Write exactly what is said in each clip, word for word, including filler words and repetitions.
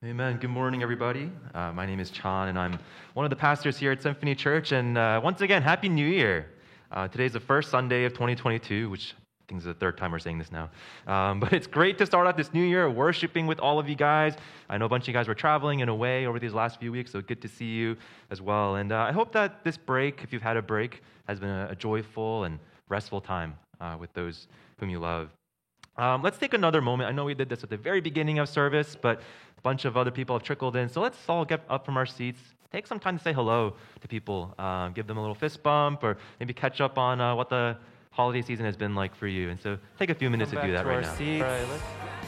Amen. Good morning, everybody. Uh, my name is Chan, and I'm one of the pastors here at Symphony Church. And uh, once again, Happy New Year. Uh, today's the first Sunday of twenty twenty-two, which I think is the third time we're saying this now. Um, but it's great to start off this new year worshiping with all of you guys. I know a bunch of you guys were traveling and away over these last few weeks, so good to see you as well. And uh, I hope that this break, if you've had a break, has been a, a joyful and restful time uh, with those whom you love. Um, let's take another moment. I know we did this at the very beginning of service, but a bunch of other people have trickled in. So let's all get up from our seats. Take some time to say hello to people. Um, give them a little fist bump, or maybe catch up on uh, what the holiday season has been like for you. And so take a few minutes Come to do that to right our now. seats. Right, let's-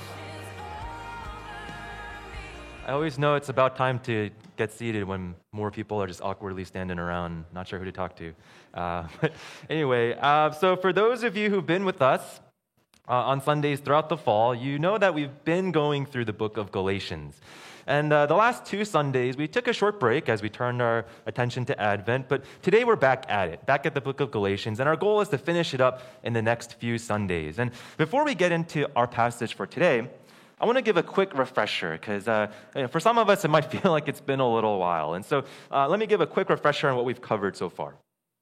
I always know it's about time to get seated when more people are just awkwardly standing around, not sure who to talk to. Uh, but anyway, uh, so for those of you who've been with us, Uh, on Sundays throughout the fall, you know that we've been going through the book of Galatians. And uh, the last two Sundays, we took a short break as we turned our attention to Advent, but today we're back at it, back at the book of Galatians, and our goal is to finish it up in the next few Sundays. And before we get into our passage for today, I want to give a quick refresher, because uh, you know, for some of us, it might feel like it's been a little while. And so uh, let me give a quick refresher on what we've covered so far.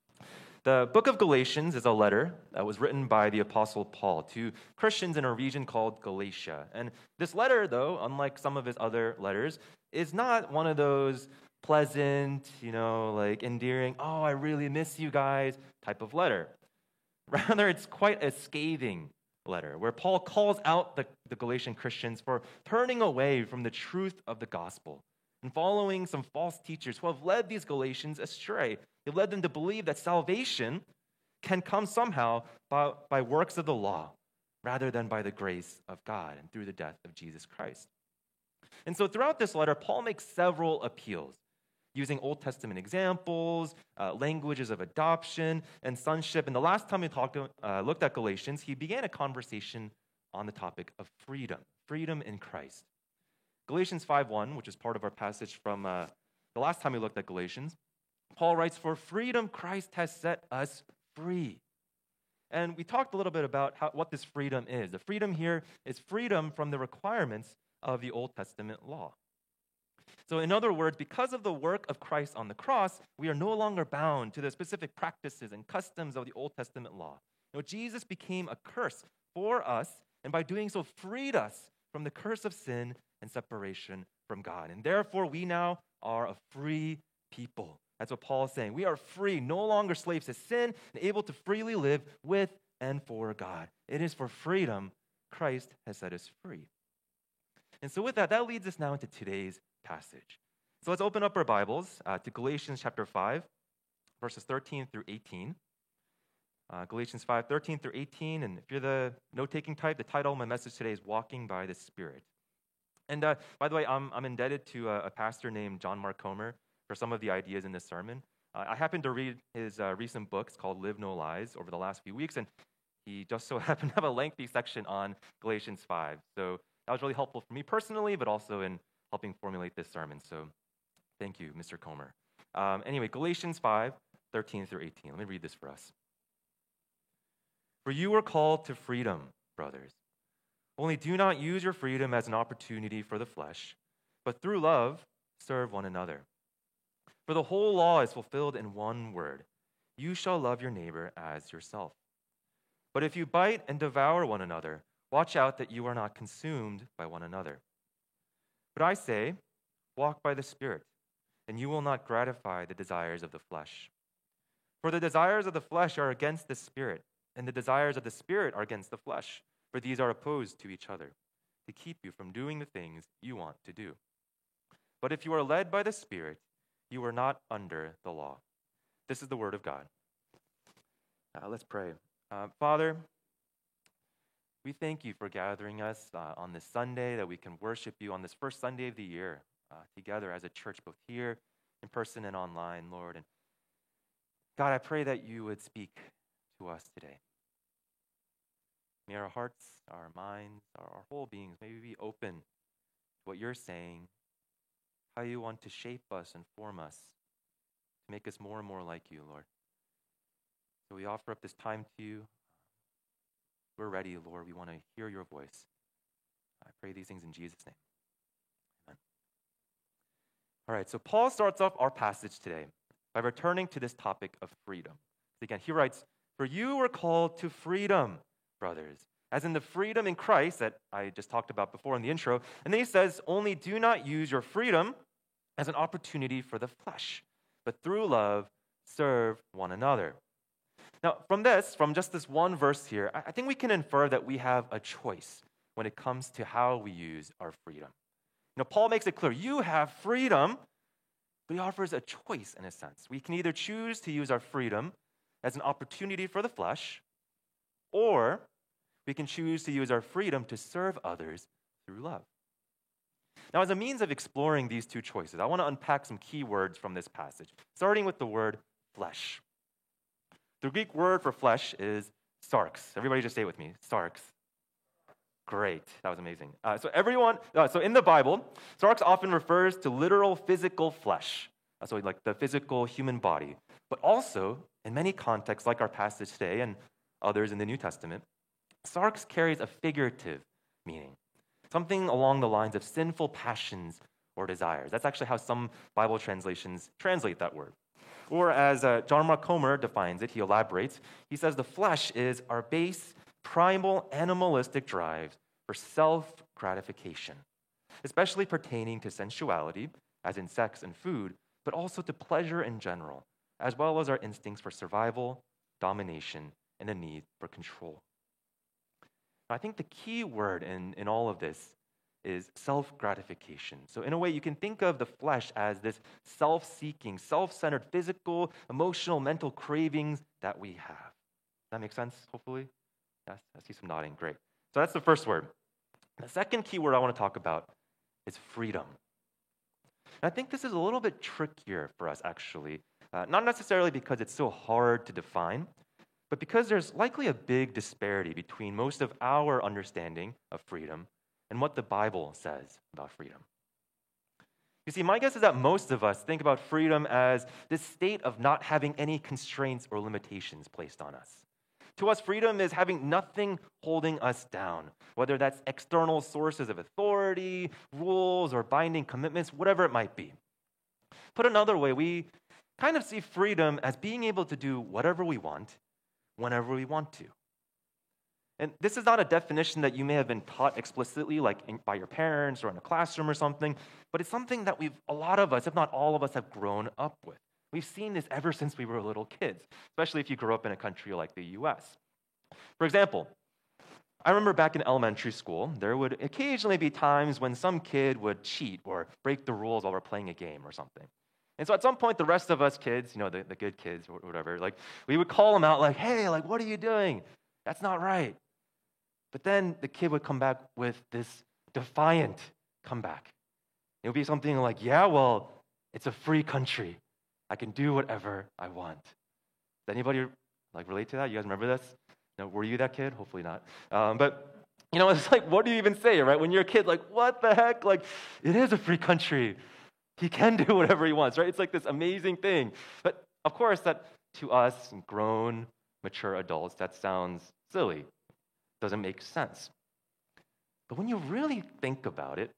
The book of Galatians is a letter that was written by the Apostle Paul to Christians in a region called Galatia. And this letter, though, unlike some of his other letters, is not one of those pleasant, you know, like endearing, oh, I really miss you guys type of letter. Rather, it's quite a scathing letter where Paul calls out the, the Galatian Christians for turning away from the truth of the gospel and following some false teachers who have led these Galatians astray. It led them to believe that salvation can come somehow by, by works of the law rather than by the grace of God and through the death of Jesus Christ. And so throughout this letter, Paul makes several appeals using Old Testament examples, uh, languages of adoption and sonship. And the last time we talked, uh, looked at Galatians, he began a conversation on the topic of freedom, freedom in Christ. Galatians five one, which is part of our passage from uh, the last time we looked at Galatians, Paul writes, "For freedom Christ has set us free." And we talked a little bit about how, what this freedom is. The freedom here is freedom from the requirements of the Old Testament law. So in other words, because of the work of Christ on the cross, we are no longer bound to the specific practices and customs of the Old Testament law. You know, Jesus became a curse for us, and by doing so freed us from the curse of sin and separation from God. And therefore, we now are a free people. That's what Paul is saying. We are free, no longer slaves to sin, and able to freely live with and for God. It is for freedom Christ has set us free. And so with that, that leads us now into today's passage. So let's open up our Bibles uh, to Galatians chapter five, verses thirteen through eighteen. Uh, Galatians five, thirteen through eighteen. And if you're the note-taking type, the title of my message today is Walking by the Spirit. And uh, by the way, I'm, I'm indebted to a, a pastor named John Mark Comer for some of the ideas in this sermon. Uh, I happened to read his uh, recent book. It's called Live No Lies over the last few weeks, and he just so happened to have a lengthy section on Galatians five. So that was really helpful for me personally, but also in helping formulate this sermon. So thank you, Mister Comer. Um, anyway, Galatians five, thirteen through eighteen. Let me read this for us. "For you were called to freedom, brothers. Only do not use your freedom as an opportunity for the flesh, but through love serve one another. For the whole law is fulfilled in one word: you shall love your neighbor as yourself. But if you bite and devour one another, watch out that you are not consumed by one another. But I say, walk by the Spirit, and you will not gratify the desires of the flesh. For the desires of the flesh are against the Spirit, and the desires of the Spirit are against the flesh, for these are opposed to each other, to keep you from doing the things you want to do. But if you are led by the Spirit, you are not under the law." This is the word of God. Uh, let's pray. Uh, Father, we thank you for gathering us uh, on this Sunday, that we can worship you on this first Sunday of the year uh, together as a church, both here in person and online, Lord. And God, I pray that you would speak to us today. May our hearts, our minds, our, our whole beings, may we be open to what you're saying, how you want to shape us and form us, to make us more and more like you, Lord. So we offer up this time to you. We're ready, Lord. We want to hear your voice. I pray these things in Jesus' name. Amen. All right, so Paul starts off our passage today by returning to this topic of freedom. Again, he writes, "For you were called to freedom, brothers," as in the freedom in Christ that I just talked about before in the intro. And then he says, "Only do not use your freedom as an opportunity for the flesh, but through love serve one another." Now, from this, from just this one verse here, I think we can infer that we have a choice when it comes to how we use our freedom. You know, Paul makes it clear, you have freedom, but he offers a choice in a sense. We can either choose to use our freedom as an opportunity for the flesh, or we can choose to use our freedom to serve others through love. Now, as a means of exploring these two choices, I want to unpack some key words from this passage, starting with the word flesh. The Greek word for flesh is sarx. Everybody just say it with me, sarx. Great, that was amazing. Uh, so everyone, uh, so in the Bible, sarx often refers to literal physical flesh, uh, so like the physical human body, but also in many contexts, like our passage today and others in the New Testament, sarx carries a figurative meaning, something along the lines of sinful passions or desires. That's actually how some Bible translations translate that word. Or as uh, John Mark Comer defines it, he elaborates, he says the flesh is our base, primal, animalistic drives for self-gratification, especially pertaining to sensuality, as in sex and food, but also to pleasure in general, as well as our instincts for survival, domination, and a need for control. Now, I think the key word in, in all of this is self-gratification. So in a way, you can think of the flesh as this self-seeking, self-centered, physical, emotional, mental cravings that we have. Does that make sense, hopefully? Yes, I see some nodding. Great. So that's the first word. The second key word I want to talk about is freedom. And I think this is a little bit trickier for us, actually. Uh, not necessarily because it's so hard to define, but because there's likely a big disparity between most of our understanding of freedom and what the Bible says about freedom. You see, my guess is that most of us think about freedom as this state of not having any constraints or limitations placed on us. To us, freedom is having nothing holding us down, whether that's external sources of authority, rules, or binding commitments, whatever it might be. Put another way, we kind of see freedom as being able to do whatever we want, whenever we want to. And this is not a definition that you may have been taught explicitly, like in, by your parents or in a classroom or something, but it's something that we've, a lot of us, if not all of us, have grown up with. We've seen this ever since we were little kids, especially if you grew up in a country like the U S. For example, I remember back in elementary school, there would occasionally be times when some kid would cheat or break the rules while we're playing a game or something. And so at some point, the rest of us kids, you know, the, the good kids or whatever, like we would call them out like, hey, like, what are you doing? That's not right. But then the kid would come back with this defiant comeback. It would be something like, yeah, well, it's a free country. I can do whatever I want. Does anybody like relate to that? You guys remember this? No, were you that kid? Hopefully not. Um, but, you know, it's like, what do you even say, right? When you're a kid, like, what the heck? Like, it is a free country. He can do whatever he wants, right? It's like this amazing thing. But, of course, that to us, grown, mature adults, that sounds silly. Doesn't make sense. But when you really think about it,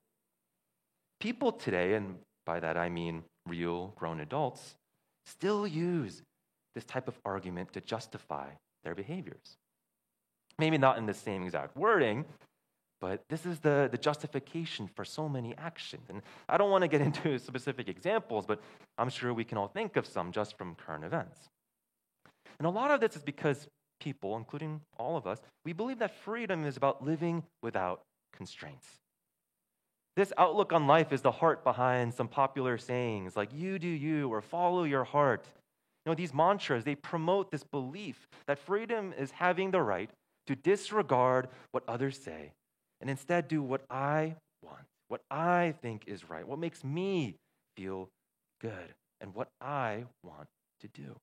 people today, and by that I mean real grown adults, still use this type of argument to justify their behaviors. Maybe not in the same exact wording, but this is the, the justification for so many actions. And I don't want to get into specific examples, but I'm sure we can all think of some just from current events. And a lot of this is because people, including all of us, we believe that freedom is about living without constraints. This outlook on life is the heart behind some popular sayings like you do you or follow your heart. You know, these mantras, they promote this belief that freedom is having the right to disregard what others say and instead do what I want, what I think is right, what makes me feel good, and what I want to do.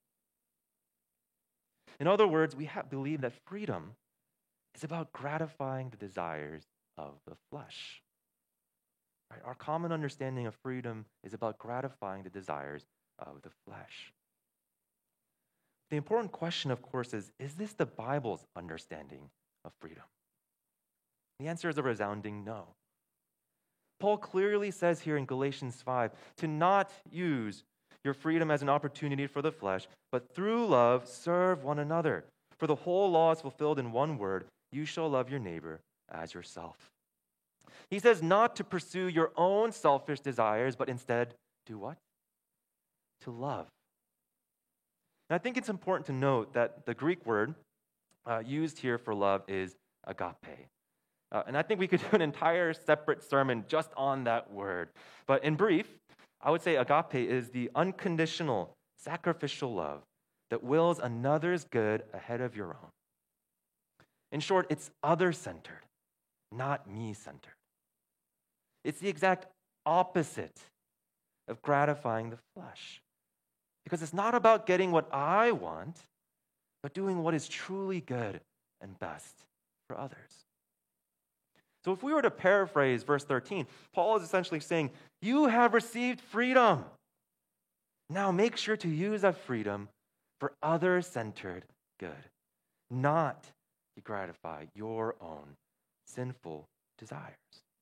In other words, we have, believe that freedom is about gratifying the desires of the flesh. Right? Our common understanding of freedom is about gratifying the desires of the flesh. The important question, of course, is, is this the Bible's understanding of freedom? The answer is a resounding no. Paul clearly says here in Galatians five to not use your freedom as an opportunity for the flesh, but through love serve one another. For the whole law is fulfilled in one word: you shall love your neighbor as yourself. He says not to pursue your own selfish desires, but instead do what? To love. And I think it's important to note that the Greek word uh, used here for love is agape. Uh, and I think we could do an entire separate sermon just on that word. But in brief, I would say agape is the unconditional, sacrificial love that wills another's good ahead of your own. In short, it's other-centered, not me-centered. It's the exact opposite of gratifying the flesh. Because it's not about getting what I want, but doing what is truly good and best for others. So if we were to paraphrase verse thirteen, Paul is essentially saying, you have received freedom. Now make sure to use that freedom for other-centered good, not to gratify your own sinful desires.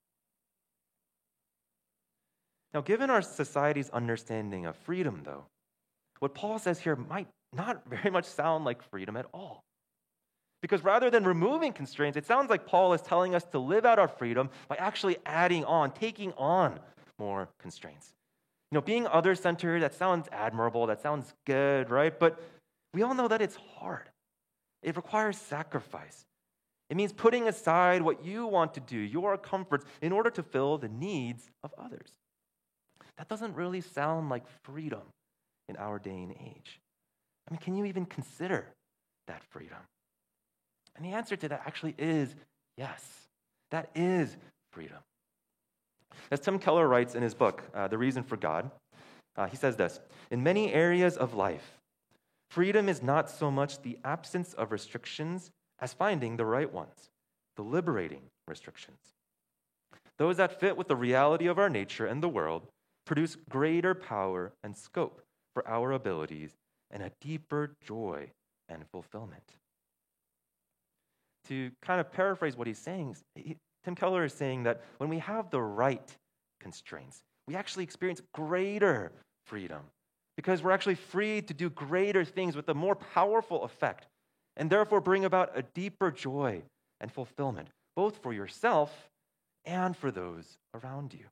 Now, given our society's understanding of freedom, though, what Paul says here might not very much sound like freedom at all. Because rather than removing constraints, it sounds like Paul is telling us to live out our freedom by actually adding on, taking on more constraints. You know, being other-centered, that sounds admirable, that sounds good, right? But we all know that it's hard. It requires sacrifice. It means putting aside what you want to do, your comforts, in order to fill the needs of others. That doesn't really sound like freedom in our day and age. I mean, can you even consider that freedom? And the answer to that actually is yes. That is freedom. As Tim Keller writes in his book, uh, The Reason for God, uh, he says this: in many areas of life, freedom is not so much the absence of restrictions as finding the right ones, the liberating restrictions. Those that fit with the reality of our nature and the world produce greater power and scope for our abilities and a deeper joy and fulfillment. To kind of paraphrase what he's saying, he, Tim Keller is saying that when we have the right constraints, we actually experience greater freedom because we're actually free to do greater things with a more powerful effect and therefore bring about a deeper joy and fulfillment, both for yourself and for those around you.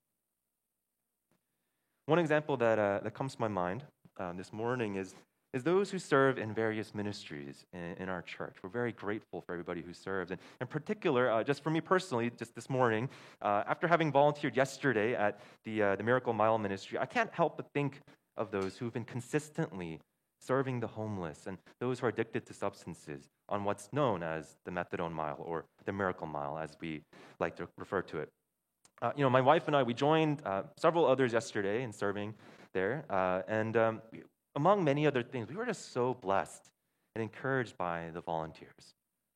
One example that, uh, that comes to my mind uh, this morning is, is those who serve in various ministries in, in our church. We're very grateful for everybody who serves. And in particular, uh, just for me personally, just this morning, uh, after having volunteered yesterday at the, uh, the Miracle Mile Ministry, I can't help but think of those who've been consistently serving the homeless and those who are addicted to substances on what's known as the Methadone Mile or the Miracle Mile, as we like to refer to it. Uh, you know, my wife and I, we joined uh, several others yesterday in serving there. Uh, and um, we, among many other things, we were just so blessed and encouraged by the volunteers.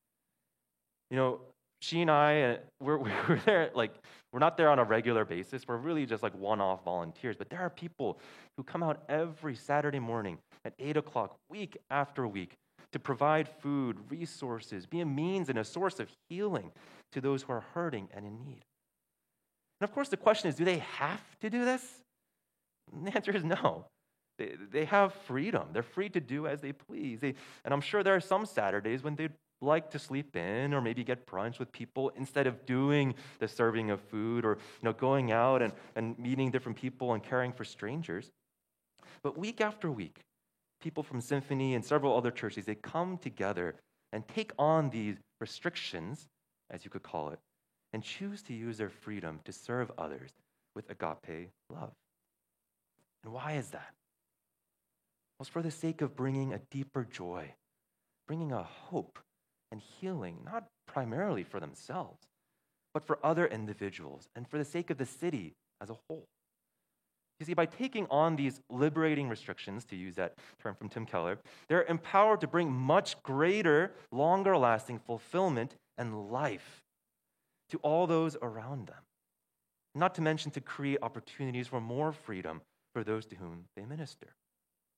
You know, she and I, uh, we're, we're there, like, we're not there on a regular basis. We're really just like one-off volunteers. But there are people who come out every Saturday morning at eight o'clock, week after week, to provide food, resources, be a means and a source of healing to those who are hurting and in need. And of course, the question is, do they have to do this? And the answer is no. They, they have freedom. They're free to do as they please. They, and I'm sure there are some Saturdays when they'd like to sleep in or maybe get brunch with people instead of doing the serving of food or you know, going out and, and meeting different people and caring for strangers. But week after week, people from Symphony and several other churches, they come together and take on these restrictions, as you could call it, and choose to use their freedom to serve others with agape love. And why is that? Well, it's for the sake of bringing a deeper joy, bringing a hope and healing, not primarily for themselves, but for other individuals and for the sake of the city as a whole. You see, by taking on these liberating restrictions, to use that term from Tim Keller, they're empowered to bring much greater, longer-lasting fulfillment and life to all those around them, not to mention to create opportunities for more freedom for those to whom they minister.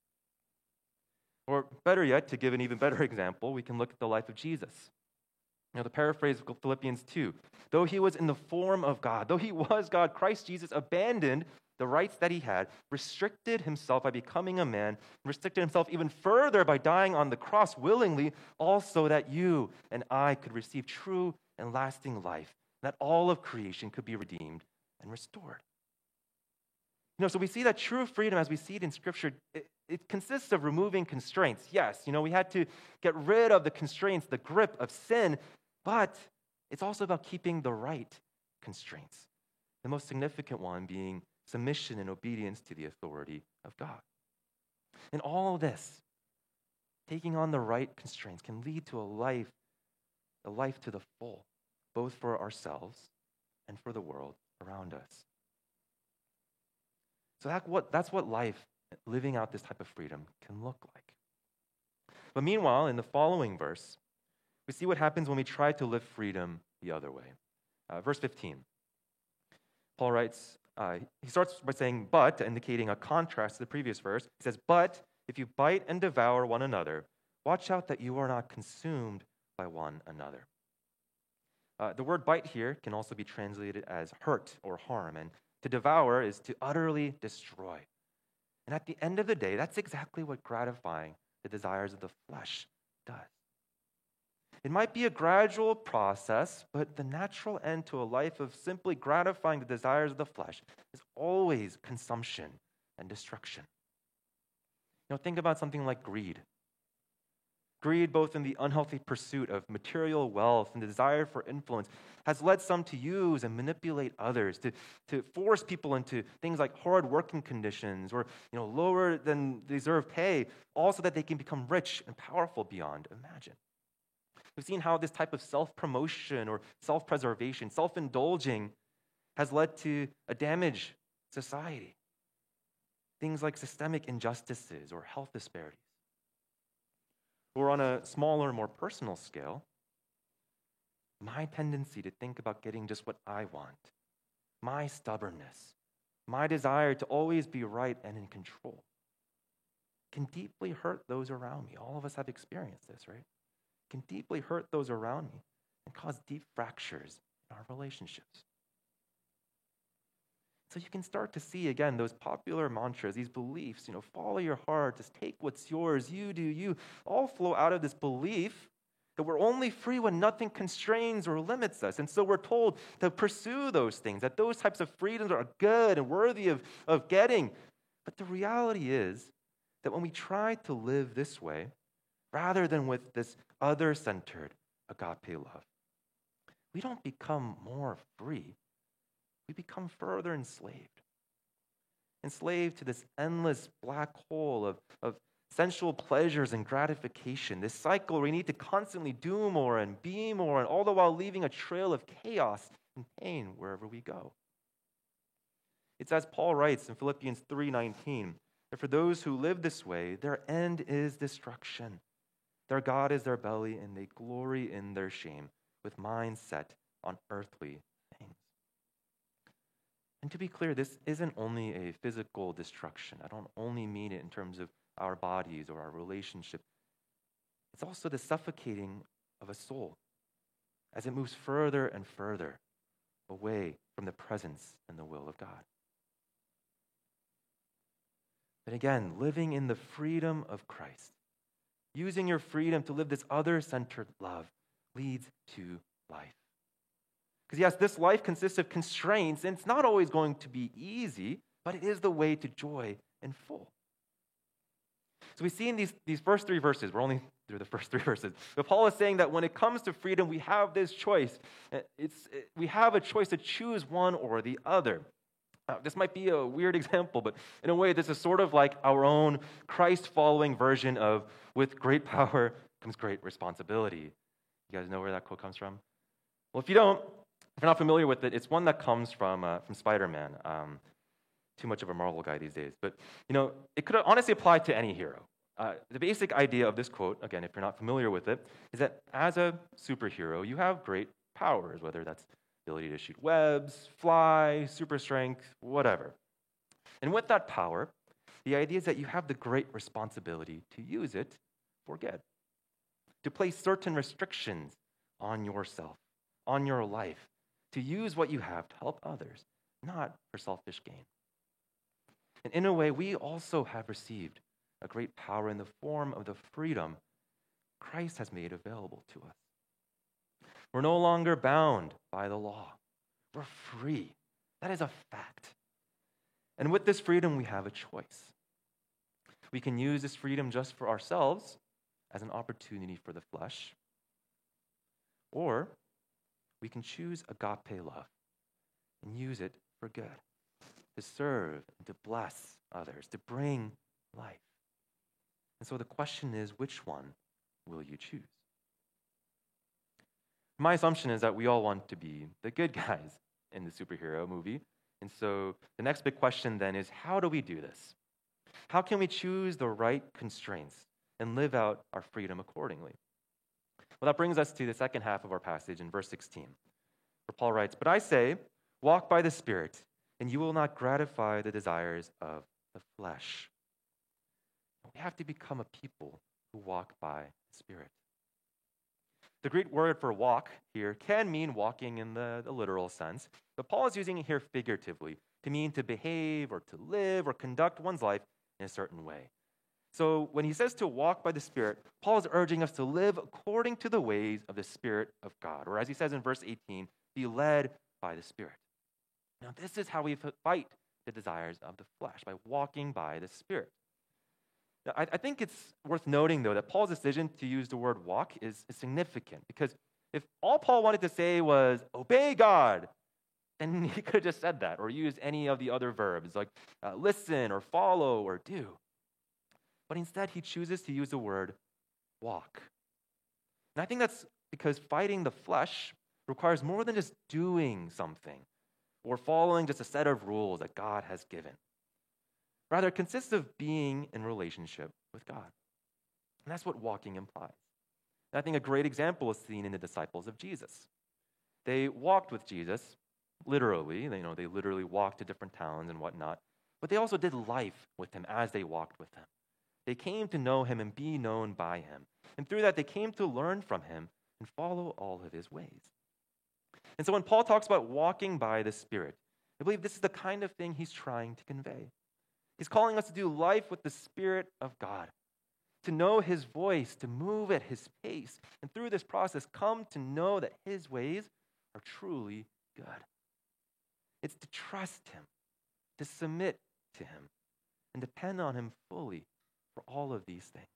Or better yet, to give an even better example, we can look at the life of Jesus. You know, the paraphrase of Philippians two, though he was in the form of God, though he was God, Christ Jesus abandoned the rights that he had, restricted himself by becoming a man, restricted himself even further by dying on the cross willingly, also that you and I could receive true and lasting life, that all of creation could be redeemed and restored. You know, so we see that true freedom as we see it in Scripture, it, it consists of removing constraints. Yes, you know, we had to get rid of the constraints, the grip of sin, but it's also about keeping the right constraints. The most significant one being submission and obedience to the authority of God. And all of this, taking on the right constraints, can lead to a life, a life to the full, both for ourselves and for the world around us. So that what, that's what life, living out this type of freedom, can look like. But meanwhile, in the following verse, we see what happens when we try to live freedom the other way. Uh, verse fifteen, Paul writes, uh, he starts by saying, but, indicating a contrast to the previous verse. He says, but if you bite and devour one another, watch out that you are not consumed by one another. Uh, the word bite here can also be translated as hurt or harm, and to devour is to utterly destroy. And at the end of the day, that's exactly what gratifying the desires of the flesh does. It might be a gradual process, but the natural end to a life of simply gratifying the desires of the flesh is always consumption and destruction. You know, think about something like greed. Greed, both in the unhealthy pursuit of material wealth and the desire for influence, has led some to use and manipulate others, to, to force people into things like hard working conditions or, you know, lower than deserved pay, all so that they can become rich and powerful beyond imagine. We've seen how this type of self-promotion or self-preservation, self-indulging, has led to a damaged society. Things like systemic injustices or health disparities. Or on a smaller, more personal scale, my tendency to think about getting just what I want, my stubbornness, my desire to always be right and in control, can deeply hurt those around me. All of us have experienced this, right? Can deeply hurt those around me and cause deep fractures in our relationships. So you can start to see, again, those popular mantras, these beliefs, you know, follow your heart, just take what's yours, you do you, all flow out of this belief that we're only free when nothing constrains or limits us. And so we're told to pursue those things, that those types of freedoms are good and worthy of, of getting. But the reality is that when we try to live this way, rather than with this other-centered agape love, we don't become more free. We become further enslaved. Enslaved to this endless black hole of, of sensual pleasures and gratification, this cycle where we need to constantly do more and be more, and all the while leaving a trail of chaos and pain wherever we go. It's as Paul writes in Philippians three nineteen, that for those who live this way, their end is destruction. Their God is their belly, and they glory in their shame, with minds set on earthly things. And to be clear, this isn't only a physical destruction. I don't only mean it in terms of our bodies or our relationship. It's also the suffocating of a soul as it moves further and further away from the presence and the will of God. But again, living in the freedom of Christ, using your freedom to live this other-centered love, leads to life. Because yes, this life consists of constraints, and it's not always going to be easy, but it is the way to joy and full. So we see in these, these first three verses, we're only through the first three verses, but Paul is saying that when it comes to freedom, we have this choice. It's, we have a choice to choose one or the other. Uh, this might be a weird example, but in a way, this is sort of like our own Christ-following version of, with great power comes great responsibility. You guys know where that quote comes from? Well, if you don't, if you're not familiar with it, it's one that comes from uh, from Spider-Man. Um, too much of a Marvel guy these days. But, you know, it could honestly apply to any hero. Uh, the basic idea of this quote, again, if you're not familiar with it, is that as a superhero, you have great powers, whether that's ability to shoot webs, fly, super strength, whatever. And with that power, the idea is that you have the great responsibility to use it for good, to place certain restrictions on yourself, on your life, to use what you have to help others, not for selfish gain. And in a way, we also have received a great power in the form of the freedom Christ has made available to us. We're no longer bound by the law. We're free. That is a fact. And with this freedom, we have a choice. We can use this freedom just for ourselves as an opportunity for the flesh, or we can choose agape love and use it for good, to serve, to bless others, to bring life. And so the question is, which one will you choose? My assumption is that we all want to be the good guys in the superhero movie. And so the next big question then is, how do we do this? How can we choose the right constraints and live out our freedom accordingly? Well, that brings us to the second half of our passage in verse sixteen, where Paul writes, "But I say, walk by the Spirit, and you will not gratify the desires of the flesh." We have to become a people who walk by the Spirit. The Greek word for walk here can mean walking in the, the literal sense, but Paul is using it here figuratively to mean to behave or to live or conduct one's life in a certain way. So when he says to walk by the Spirit, Paul is urging us to live according to the ways of the Spirit of God, or as he says in verse eighteen, be led by the Spirit. Now this is how we fight the desires of the flesh, by walking by the Spirit. Now, I, I think it's worth noting, though, that Paul's decision to use the word walk is, is significant, because if all Paul wanted to say was obey God, then he could have just said that or used any of the other verbs like uh, listen or follow or do. But instead, he chooses to use the word walk. And I think that's because fighting the flesh requires more than just doing something or following just a set of rules that God has given. Rather, it consists of being in relationship with God. And that's what walking implies. And I think a great example is seen in the disciples of Jesus. They walked with Jesus, literally. They, you know, they literally walked to different towns and whatnot. But they also did life with him as they walked with him. They came to know him and be known by him. And through that, they came to learn from him and follow all of his ways. And so when Paul talks about walking by the Spirit, I believe this is the kind of thing he's trying to convey. He's calling us to do life with the Spirit of God, to know his voice, to move at his pace, and through this process, come to know that his ways are truly good. It's to trust him, to submit to him, and depend on him fully for all of these things.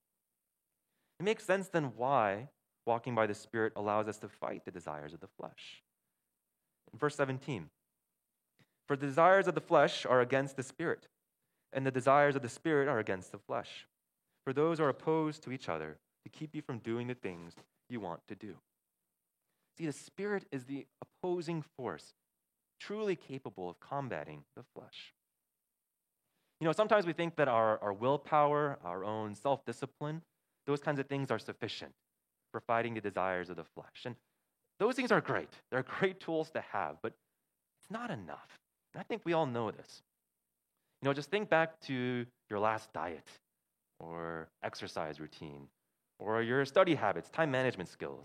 It makes sense then why walking by the Spirit allows us to fight the desires of the flesh. In verse seventeen, for the desires of the flesh are against the Spirit, and the desires of the Spirit are against the flesh. For those are opposed to each other to keep you from doing the things you want to do. See, the Spirit is the opposing force, truly capable of combating the flesh. You know, sometimes we think that our, our willpower, our own self-discipline, those kinds of things are sufficient for fighting the desires of the flesh. And those things are great. They're great tools to have, but it's not enough. And I think we all know this. You know, just think back to your last diet or exercise routine or your study habits, time management skills.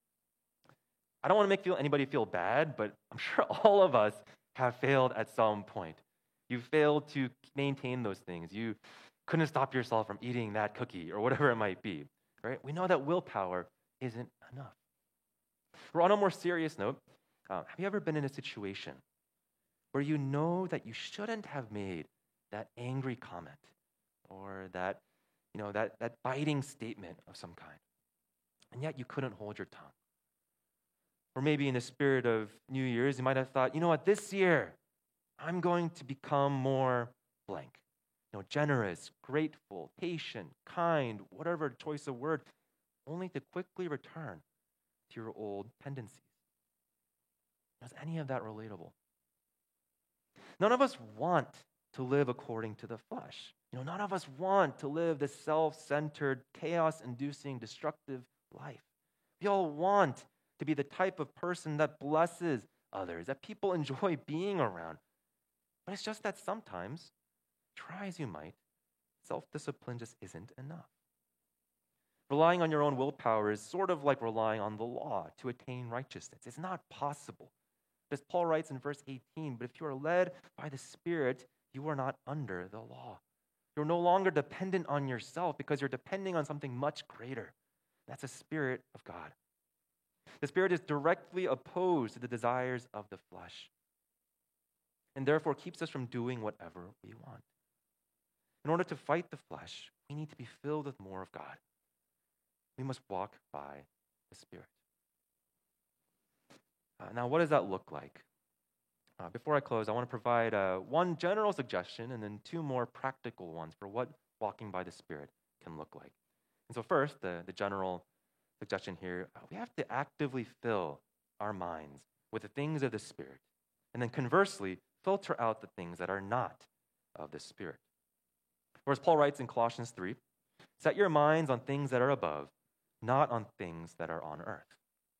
I don't want to make feel, anybody feel bad, but I'm sure all of us have failed at some point. You failed to maintain those things. You couldn't stop yourself from eating that cookie or whatever it might be, right? We know that willpower isn't enough. Or on a more serious note, uh, have you ever been in a situation where you know that you shouldn't have made that angry comment or that, you know, that, that biting statement of some kind, and yet you couldn't hold your tongue? Or maybe in the spirit of New Year's, you might have thought, you know what, this year, I'm going to become more blank. You know, generous, grateful, patient, kind, whatever choice of word, only to quickly return to your old tendencies. Is any of that relatable? None of us want to live according to the flesh. You know, none of us want to live this self-centered, chaos-inducing, destructive life. We all want to be the type of person that blesses others, that people enjoy being around. But it's just that sometimes, try as you might, self-discipline just isn't enough. Relying on your own willpower is sort of like relying on the law to attain righteousness. It's not possible. As Paul writes in verse eighteen, but if you are led by the Spirit, you are not under the law. You're no longer dependent on yourself because you're depending on something much greater. That's the Spirit of God. The Spirit is directly opposed to the desires of the flesh and therefore keeps us from doing whatever we want. In order to fight the flesh, we need to be filled with more of God. We must walk by the Spirit. Uh, now, what does that look like? Uh, before I close, I want to provide uh, one general suggestion and then two more practical ones for what walking by the Spirit can look like. And so first, the, the general suggestion here, uh, we have to actively fill our minds with the things of the Spirit. And then conversely, filter out the things that are not of the Spirit. Or as Paul writes in Colossians three, set your minds on things that are above, not on things that are on earth.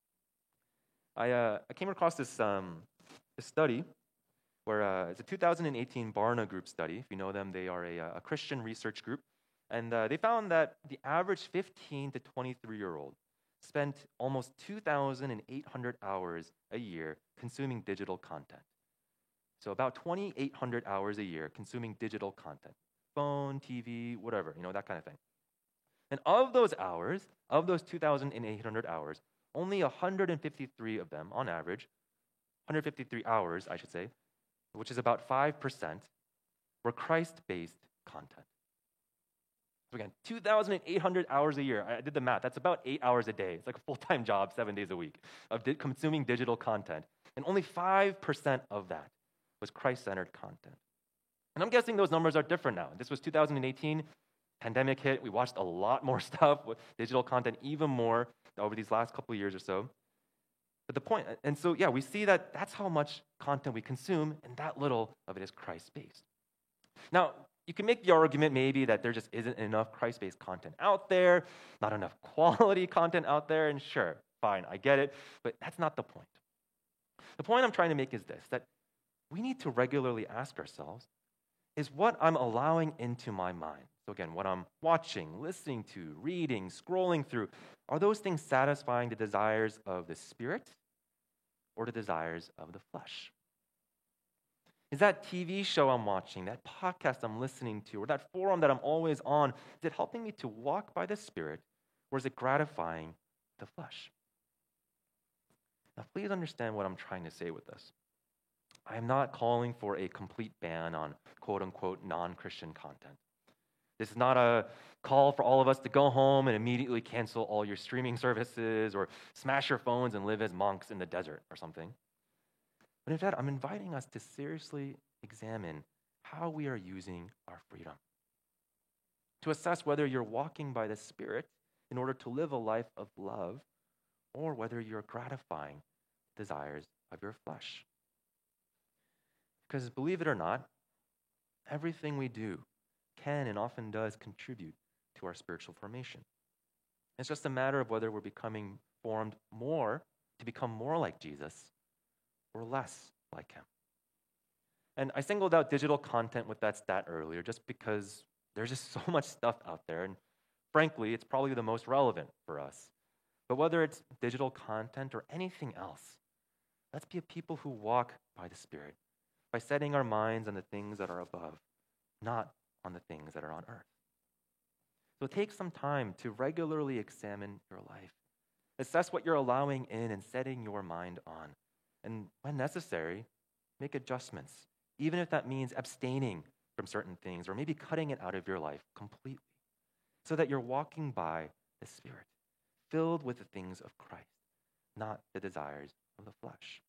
I, uh, I came across this, um, this study where uh, it's a two thousand eighteen Barna Group study. If you know them, they are a, a Christian research group. And uh, they found that the average fifteen to twenty-three-year-old spent almost two thousand eight hundred hours a year consuming digital content. So about twenty-eight hundred hours a year consuming digital content. Phone, T V, whatever, you know, that kind of thing. And of those hours, of those two thousand eight hundred hours, only one hundred fifty-three of them, on average, one hundred fifty-three hours, I should say, which is about five percent, were Christ-based content. So again, two thousand eight hundred hours a year. I did the math. That's about eight hours a day. It's like a full-time job, seven days a week, of di- consuming digital content. And only five percent of that was Christ-centered content. And I'm guessing those numbers are different now. This was two thousand eighteen. Pandemic hit. We watched a lot more stuff, with digital content even more over these last couple of years or so. But the point, and so yeah, we see that that's how much content we consume, and that little of it is Christ-based. Now, you can make the argument maybe that there just isn't enough Christ-based content out there, not enough quality content out there, and sure, fine, I get it, but that's not the point. The point I'm trying to make is this, that we need to regularly ask ourselves, is what I'm allowing into my mind, so again, what I'm watching, listening to, reading, scrolling through, are those things satisfying the desires of the Spirit or the desires of the flesh? Is that T V show I'm watching, that podcast I'm listening to, or that forum that I'm always on, is it helping me to walk by the Spirit, or is it gratifying the flesh? Now, please understand what I'm trying to say with this. I am not calling for a complete ban on quote-unquote non-Christian content. This is not a call for all of us to go home and immediately cancel all your streaming services or smash your phones and live as monks in the desert or something. But in fact, I'm inviting us to seriously examine how we are using our freedom, to assess whether you're walking by the Spirit in order to live a life of love or whether you're gratifying desires of your flesh. Because believe it or not, everything we do can and often does contribute to our spiritual formation. It's just a matter of whether we're becoming formed more to become more like Jesus or less like him. And I singled out digital content with that stat earlier just because there's just so much stuff out there, and frankly, it's probably the most relevant for us. But whether it's digital content or anything else, let's be a people who walk by the Spirit, by setting our minds on the things that are above, not on the things that are on earth. So take some time to regularly examine your life. Assess what you're allowing in and setting your mind on. And when necessary, make adjustments, even if that means abstaining from certain things or maybe cutting it out of your life completely, so that you're walking by the Spirit, filled with the things of Christ, not the desires of the flesh.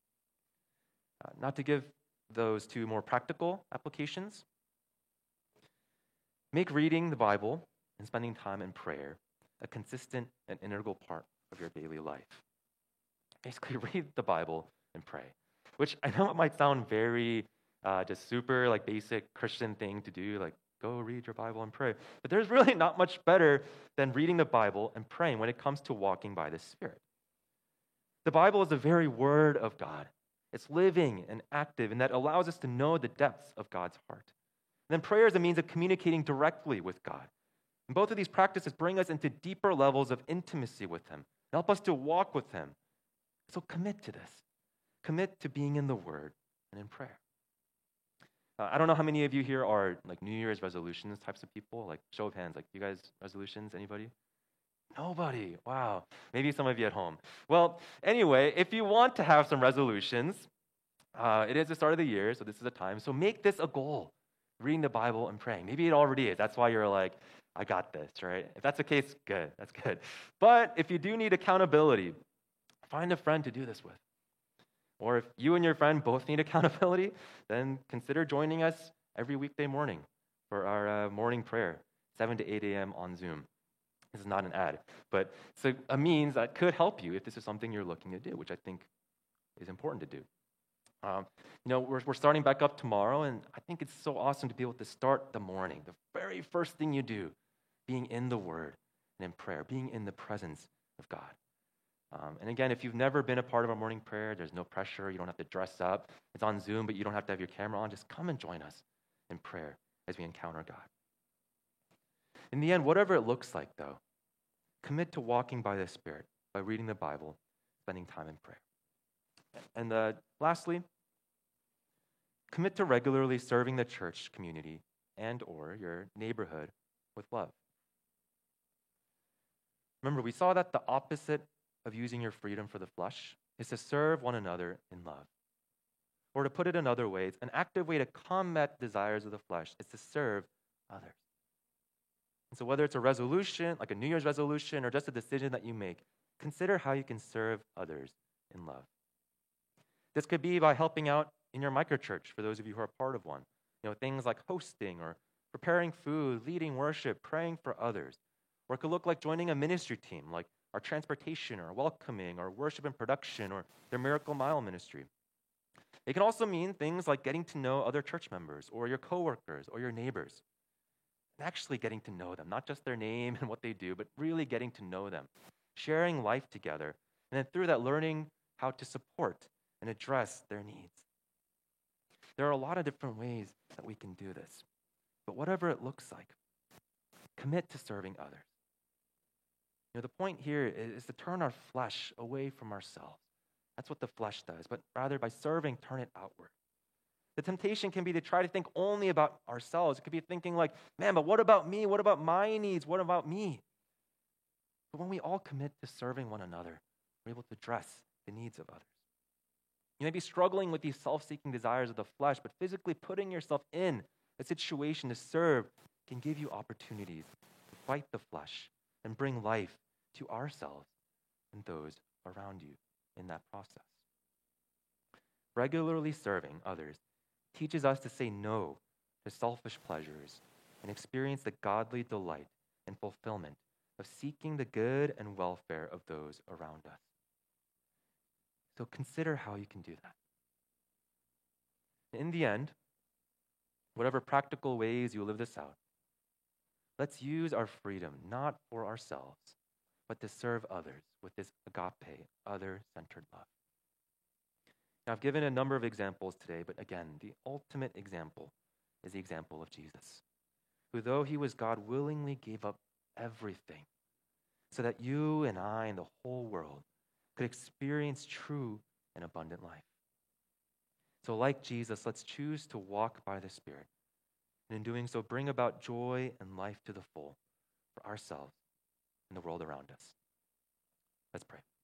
Uh, not to give those two more practical applications, make reading the Bible and spending time in prayer a consistent and integral part of your daily life. Basically, read the Bible and pray, which I know it might sound very uh, just super like basic Christian thing to do, like go read your Bible and pray. But there's really not much better than reading the Bible and praying when it comes to walking by the Spirit. The Bible is the very word of God. It's living and active, and that allows us to know the depths of God's heart. And then prayer is a means of communicating directly with God. And both of these practices bring us into deeper levels of intimacy with him, help us to walk with him. So commit to this. Commit to being in the Word and in prayer. Uh, I don't know how many of you here are like New Year's resolutions types of people. Like show of hands, like you guys resolutions, anybody? Nobody. Wow. Maybe some of you at home. Well, anyway, if you want to have some resolutions, uh, it is the start of the year, so this is a time. So make this a goal, reading the Bible and praying. Maybe it already is. That's why you're like, I got this, right? If that's the case, good. That's good. But if you do need accountability, find a friend to do this with. Or if you and your friend both need accountability, then consider joining us every weekday morning for our uh, morning prayer, seven to eight a.m. on Zoom. This is not an ad, but it's a, a means that could help you if this is something you're looking to do, which I think is important to do. Um, you know, we're, we're starting back up tomorrow, and I think it's so awesome to be able to start the morning, the very first thing you do, being in the Word and in prayer, being in the presence of God. Um, and again, if you've never been a part of our morning prayer, there's no pressure. You don't have to dress up. It's on Zoom, but you don't have to have your camera on. Just come and join us in prayer as we encounter God. In the end, whatever it looks like, though, commit to walking by the Spirit, by reading the Bible, spending time in prayer. And uh, lastly, commit to regularly serving the church community and or your neighborhood with love. Remember, we saw that the opposite of using your freedom for the flesh is to serve one another in love. Or to put it another way, an active way to combat desires of the flesh is to serve others. And so whether it's a resolution, like a New Year's resolution, or just a decision that you make, consider how you can serve others in love. This could be by helping out in your microchurch, for those of you who are part of one. You know, things like hosting or preparing food, leading worship, praying for others. Or it could look like joining a ministry team, like our transportation or welcoming or worship and production or their Miracle Mile ministry. It can also mean things like getting to know other church members or your coworkers or your neighbors. And actually getting to know them, not just their name and what they do, but really getting to know them, sharing life together, and then through that learning how to support and address their needs. There are a lot of different ways that we can do this, but whatever it looks like, commit to serving others. You know, the point here is to turn our flesh away from ourselves. That's what the flesh does, but rather by serving, turn it outward. The temptation can be to try to think only about ourselves. It could be thinking like, man, but what about me? What about my needs? What about me? But when we all commit to serving one another, we're able to address the needs of others. You may be struggling with these self-seeking desires of the flesh, but physically putting yourself in a situation to serve can give you opportunities to fight the flesh and bring life to ourselves and those around you in that process. Regularly serving others teaches us to say no to selfish pleasures and experience the godly delight and fulfillment of seeking the good and welfare of those around us. So consider how you can do that. In the end, whatever practical ways you live this out, let's use our freedom not for ourselves, but to serve others with this agape, other-centered love. Now, I've given a number of examples today, but again, the ultimate example is the example of Jesus, who, though he was God, willingly gave up everything so that you and I and the whole world could experience true and abundant life. So like Jesus, let's choose to walk by the Spirit, and in doing so, bring about joy and life to the full for ourselves and the world around us. Let's pray.